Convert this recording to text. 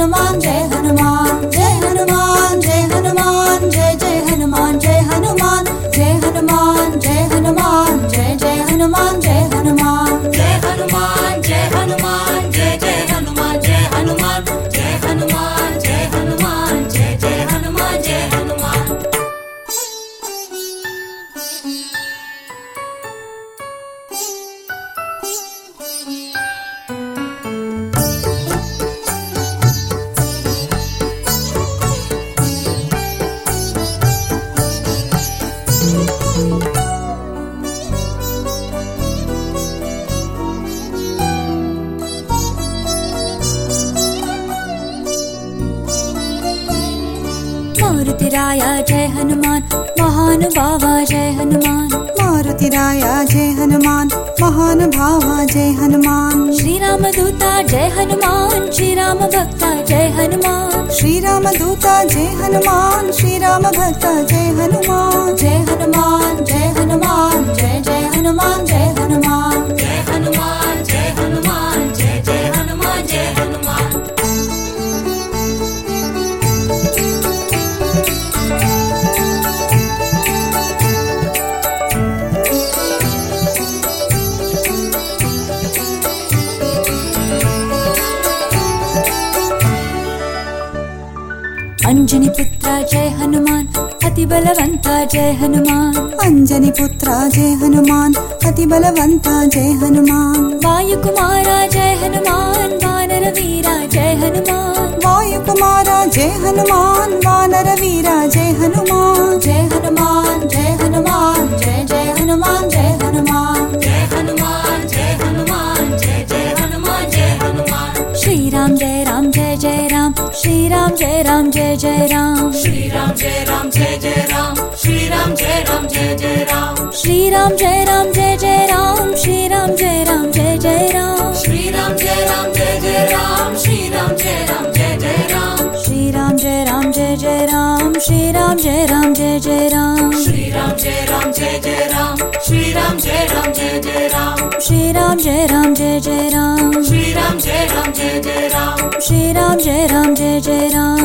हनुमान जय हनुमान, जय हनुमान जय हनुमान, जय जय हनुमान जय हनुमान, जय हनुमान जय हनुमान, जय जय हनुमान जय हनुमान, जय हनुमान जय हनुमान, जय जय हनुमान जय हनुमान, जय हनुमान जय हनुमान, जय जय हनुमान जय हनुमान। मारुतिराया जय हनुमान, महानुभावा जय हनुमान, मारुतिराया जय हनुमान, महानुभावा जय हनुमान। श्री राम दूता जय हनुमान, श्री राम भक्ता जय हनुमान, श्री राम दूता जय हनुमान, श्री राम भक्ता जय हनुमान। जय हनुमान जय हनुमान, जय जय हनुमान जय हनुमान, जय हनुमान जय हनुमान, जय जय हनुमान जय हनुमान। अंजनी पुत्रा जय हनुमान, अति बलवंता जय हनुमान, अंजनी पुत्रा जय हनुमान, अति बलवंता जय हनुमान। वायु कुमारा जय हनुमान, वानर वीरा जय हनुमान, वायु कुमारा जय हनुमान, वानर वीरा जय हनुमान। जय हनुमान जय हनुमान, जय जय हनुमान जय हनुमान, जय हनुमान जय हनुमान, जय जय हनुमान जय हनुमान। श्री राम जय राम जय जय राम, श्री राम जय राम जय जय राम, श्री राम जय राम जय जय राम, श्री राम जय राम जय जय राम, श्री राम जय राम जय जय राम, श्री राम जय राम जय जय राम, श्री राम जय राम जय जय राम, श्री राम जय राम जय जय राम, श्री राम जय राम जय जय राम, श्री राम जय राम जय जय राम, श्री राम जय राम जय जय राम, श्री राम जय राम जय जय राम, श्री राम जय राम जय जय राम, श्री राम जय राम जय जय राम, श्री राम जय राम जय जय राम।